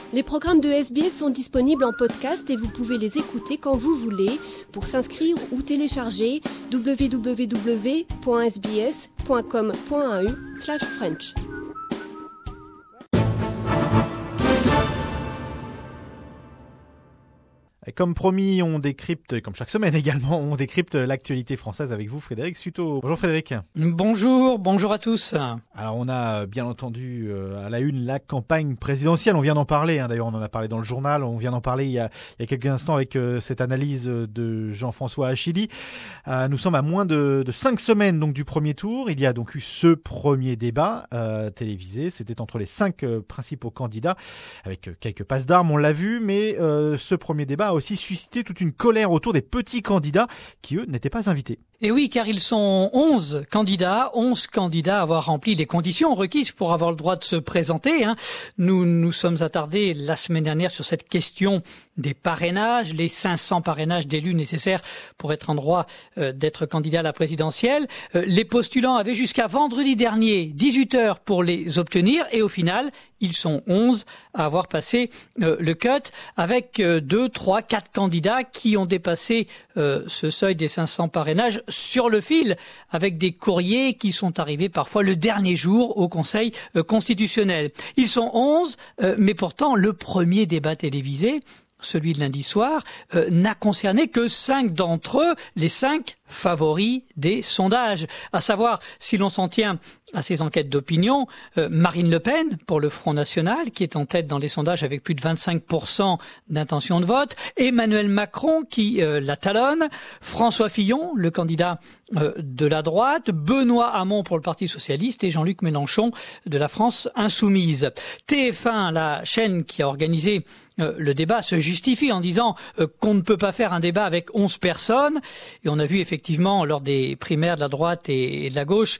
Les programmes de SBS sont disponibles en podcast et vous pouvez les écouter quand vous voulez. Pour s'inscrire ou télécharger, www.sbs.com.au/French. Et comme promis, on décrypte, comme chaque semaine également, on décrypte l'actualité française avec vous, Frédéric Suto. Bonjour Frédéric. Bonjour à tous. Alors on a bien entendu à la une la campagne présidentielle, on vient d'en parler, d'ailleurs on en a parlé dans le journal, on vient d'en parler il y a quelques instants avec cette analyse de Jean-François Achilly. Nous sommes à moins de 5 semaines donc du premier tour, il y a donc eu ce premier débat télévisé, c'était entre les 5 principaux candidats, avec quelques passes d'armes, on l'a vu, mais ce premier débat a aussi suscité toute une colère autour des petits candidats qui, eux, n'étaient pas invités. Et oui, car ils sont 11 candidats à avoir rempli les conditions requises pour avoir le droit de se présenter. Nous nous sommes attardés la semaine dernière sur cette question des parrainages, les 500 parrainages d'élus nécessaires pour être en droit d'être candidat à la présidentielle. Les postulants avaient jusqu'à vendredi dernier 18h pour les obtenir et au final, ils sont 11 à avoir passé le cut avec 2, 3, 4 candidats qui ont dépassé ce seuil des 500 parrainages sur le fil avec des courriers qui sont arrivés parfois le dernier jour au Conseil constitutionnel. Ils sont 11, mais pourtant le premier débat télévisé, celui de lundi soir, n'a concerné que 5 d'entre eux, les 5 favoris des sondages. À savoir, si l'on s'en tient à ces enquêtes d'opinion, Marine Le Pen pour le Front National, qui est en tête dans les sondages avec plus de 25% d'intention de vote, Emmanuel Macron qui la talonne, François Fillon, le candidat de la droite, Benoît Hamon pour le Parti Socialiste et Jean-Luc Mélenchon de la France Insoumise. TF1, la chaîne qui a organisé le débat, se justifie en disant qu'on ne peut pas faire un débat avec 11 personnes. Et on a vu effectivement lors des primaires de la droite et de la gauche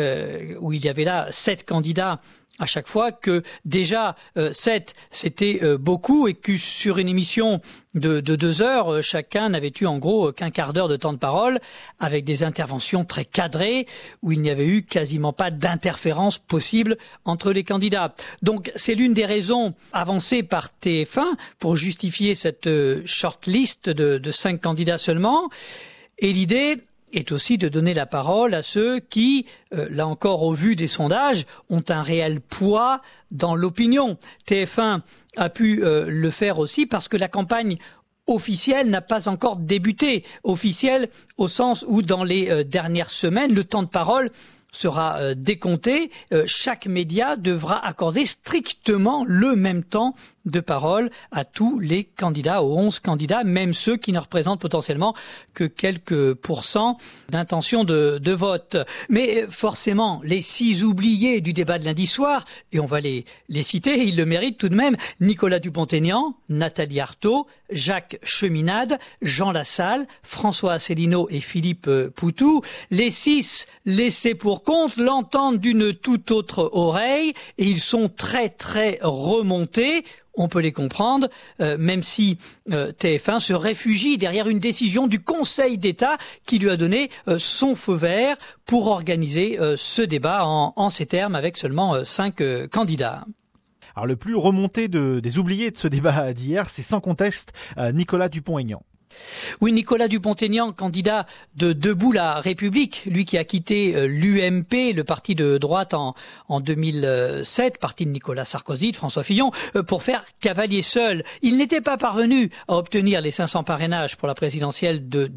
où il y avait là 7 candidats à chaque fois, que déjà 7 c'était beaucoup et que sur une émission de 2 heures, chacun n'avait eu en gros qu'un quart d'heure de temps de parole avec des interventions très cadrées où il n'y avait eu quasiment pas d'interférence possible entre les candidats. Donc c'est l'une des raisons avancées par TF1 pour justifier cette shortlist de 5 candidats seulement. Et l'idée est aussi de donner la parole à ceux qui, là encore au vu des sondages, ont un réel poids dans l'opinion. TF1 a pu le faire aussi parce que la campagne officielle n'a pas encore débuté. Officielle au sens où dans les dernières semaines, le temps de parole sera décompté. Chaque média devra accorder strictement le même temps de parole à tous les candidats, aux 11 candidats, même ceux qui ne représentent potentiellement que quelques pourcents d'intention de vote. Mais forcément, les 6 oubliés du débat de lundi soir, et on va les citer, ils le méritent tout de même, Nicolas Dupont-Aignan, Nathalie Arthaud, Jacques Cheminade, Jean Lassalle, François Asselineau et Philippe Poutou. Les 6 laissés pour compte l'entendent d'une toute autre oreille et ils sont très très remontés. On peut les comprendre, même si TF1 se réfugie derrière une décision du Conseil d'État qui lui a donné son feu vert pour organiser ce débat en ces termes avec seulement 5 candidats. Alors le plus remonté des oubliés de ce débat d'hier, c'est sans conteste Nicolas Dupont-Aignan. Oui, Nicolas Dupont-Aignan, candidat de Debout la République, lui qui a quitté l'UMP, le parti de droite en 2007, parti de Nicolas Sarkozy, de François Fillon, pour faire cavalier seul. Il n'était pas parvenu à obtenir les 500 parrainages pour la présidentielle de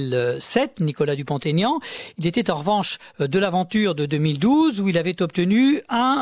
2007, Nicolas Dupont-Aignan. Il était en revanche de l'aventure de 2012 où il avait obtenu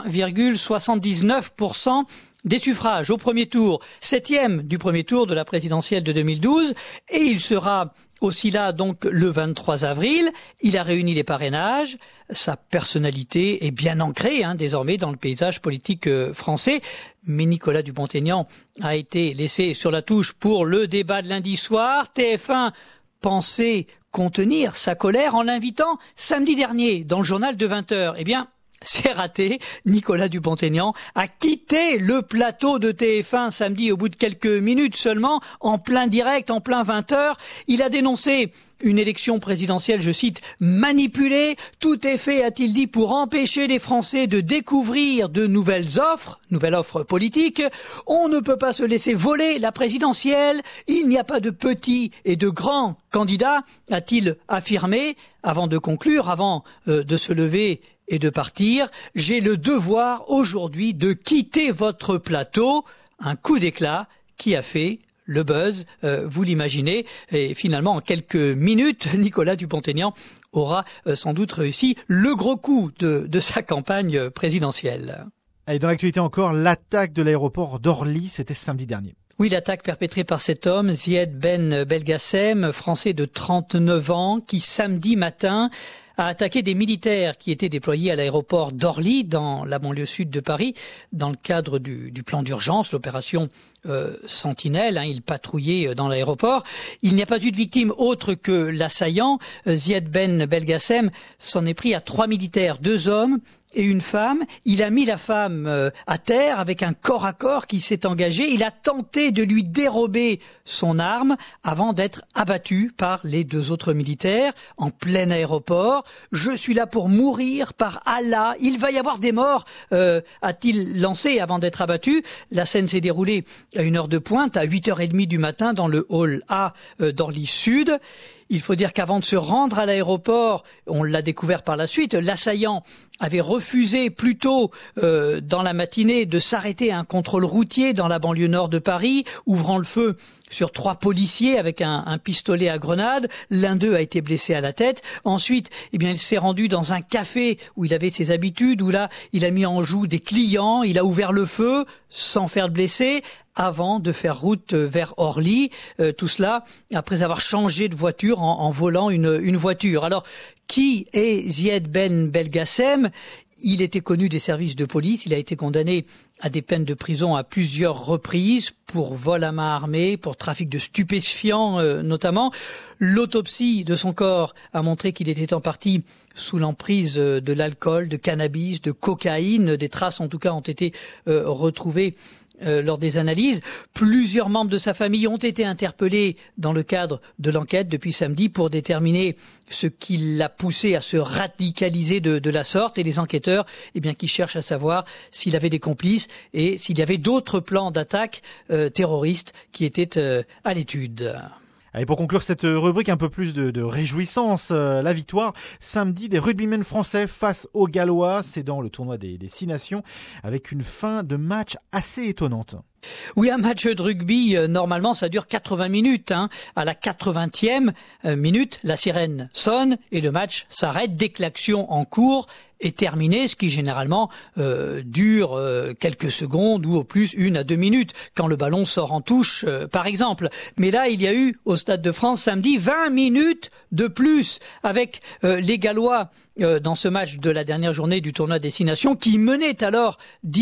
1,79% des suffrages au premier tour, 7e du premier tour de la présidentielle de 2012, et il sera aussi là donc le 23 avril. Il a réuni les parrainages, sa personnalité est bien ancrée désormais dans le paysage politique français, mais Nicolas Dupont-Aignan a été laissé sur la touche pour le débat de lundi soir. TF1 pensait contenir sa colère en l'invitant samedi dernier dans le journal de 20h. Eh bien, c'est raté. Nicolas Dupont-Aignan a quitté le plateau de TF1 samedi au bout de quelques minutes seulement, en plein direct, en plein 20h. Il a dénoncé une élection présidentielle, je cite, manipulée. Tout est fait, a-t-il dit, pour empêcher les Français de découvrir de nouvelles offres politiques. On ne peut pas se laisser voler la présidentielle. Il n'y a pas de petits et de grands candidats, a-t-il affirmé, avant de conclure, avant de se lever et de partir. J'ai le devoir aujourd'hui de quitter votre plateau. Un coup d'éclat qui a fait le buzz, vous l'imaginez. Et finalement, en quelques minutes, Nicolas Dupont-Aignan aura sans doute réussi le gros coup de sa campagne présidentielle. Et dans l'actualité encore, l'attaque de l'aéroport d'Orly, c'était samedi dernier. Oui, l'attaque perpétrée par cet homme, Zied Ben Belgassem, français de 39 ans, qui samedi matin a attaqué des militaires qui étaient déployés à l'aéroport d'Orly, dans la banlieue sud de Paris, dans le cadre du plan d'urgence, l'opération Sentinelle. Il patrouillait dans l'aéroport. Il n'y a pas eu de victime autre que l'assaillant. Zied Ben Belgassem s'en est pris à 3 militaires, 2 hommes et une femme. Il a mis la femme à terre avec un corps à corps qui s'est engagé. Il a tenté de lui dérober son arme avant d'être abattu par les 2 autres militaires en plein aéroport. Je suis là pour mourir, par Allah. Il va y avoir des morts, a-t-il lancé avant d'être abattu. La scène s'est déroulée à une heure de pointe, à 8h30 du matin, dans le hall A d'Orly Sud. Il faut dire qu'avant de se rendre à l'aéroport, on l'a découvert par la suite, l'assaillant avait refusé plus tôt dans la matinée de s'arrêter à un contrôle routier dans la banlieue nord de Paris, ouvrant le feu sur 3 policiers avec un pistolet à grenade. L'un d'eux a été blessé à la tête. Ensuite, il s'est rendu dans un café où il avait ses habitudes, où là, il a mis en joue des clients, il a ouvert le feu sans faire de blessés, avant de faire route vers Orly. Tout cela après avoir changé de voiture en volant une voiture. Alors, qui est Zied Ben Belgassem ? Il était connu des services de police. Il a été condamné à des peines de prison à plusieurs reprises pour vol à main armée, pour trafic de stupéfiants notamment. L'autopsie de son corps a montré qu'il était en partie sous l'emprise de l'alcool, de cannabis, de cocaïne. Des traces en tout cas ont été retrouvées lors des analyses. Plusieurs membres de sa famille ont été interpellés dans le cadre de l'enquête depuis samedi pour déterminer ce qui l'a poussé à se radicaliser de la sorte, et les enquêteurs qui cherchent à savoir s'il avait des complices et s'il y avait d'autres plans d'attaque terroristes qui étaient à l'étude. Et pour conclure cette rubrique, un peu plus de réjouissance, la victoire samedi des rugbymen français face aux Gallois, c'est dans le tournoi des 6 nations, avec une fin de match assez étonnante. Oui, un match de rugby, normalement, ça dure 80 minutes. À la 80e minute, la sirène sonne et le match s'arrête dès que l'action en cours est terminée, ce qui généralement dure quelques secondes ou au plus 1 à 2 minutes, quand le ballon sort en touche, par exemple. Mais là, il y a eu, au Stade de France, samedi, 20 minutes de plus, avec les Gallois dans ce match de la dernière journée du tournoi des 6 nations, qui menait alors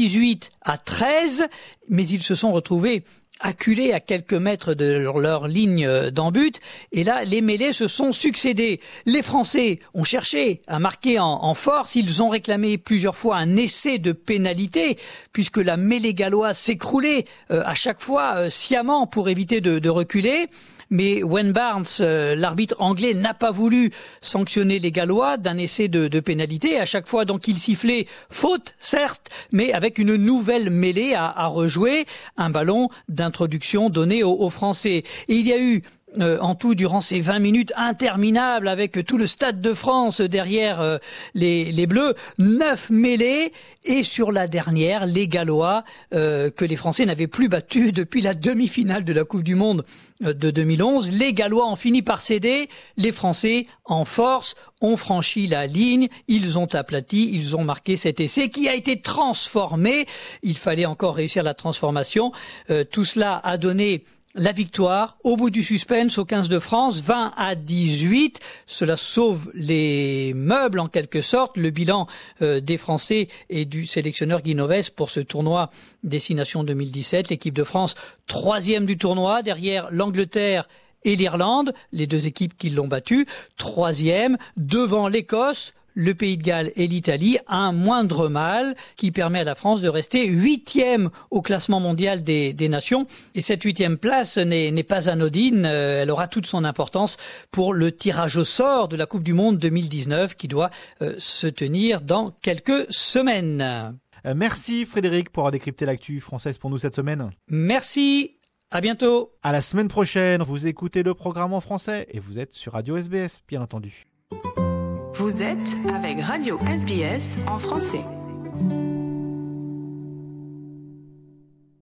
18-13, mais ils se sont retrouvés acculés à quelques mètres de leur ligne d'en-but, et là les mêlées se sont succédé. Les Français ont cherché à marquer en force, ils ont réclamé plusieurs fois un essai de pénalité, puisque la mêlée galloise s'écroulait à chaque fois sciemment pour éviter de reculer. Mais Wayne Barnes, l'arbitre anglais, n'a pas voulu sanctionner les Gallois d'un essai de pénalité. À chaque fois, donc, il sifflait faute, certes, mais avec une nouvelle mêlée à rejouer, un ballon d'introduction donné aux Français. Et il y a eu en tout, durant ces 20 minutes interminables, avec tout le Stade de France derrière les Bleus, 9 mêlées, et sur la dernière, les Gallois, que les Français n'avaient plus battus depuis la demi-finale de la Coupe du Monde de 2011. Les Gallois ont fini par céder, les Français, en force, ont franchi la ligne, ils ont aplati, ils ont marqué cet essai qui a été transformé. Il fallait encore réussir la transformation. Tout cela a donné la victoire au bout du suspense au 15 de France, 20-18. Cela sauve les meubles en quelque sorte. Le bilan des Français et du sélectionneur Guy Novès pour ce tournoi des 6 nations 2017. L'équipe de France, 3e du tournoi, derrière l'Angleterre et l'Irlande, les 2 équipes qui l'ont battu. 3e, devant l'Écosse, le Pays de Galles et l'Italie, un moindre mal qui permet à la France de rester 8e au classement mondial des nations. Et cette 8e place n'est pas anodine, elle aura toute son importance pour le tirage au sort de la Coupe du Monde 2019 qui doit se tenir dans quelques semaines. Merci Frédéric pour avoir décrypté l'actu française pour nous cette semaine. Merci, à bientôt. À la semaine prochaine, vous écoutez le programme en français et vous êtes sur Radio SBS, bien entendu. Vous êtes avec Radio SBS en français.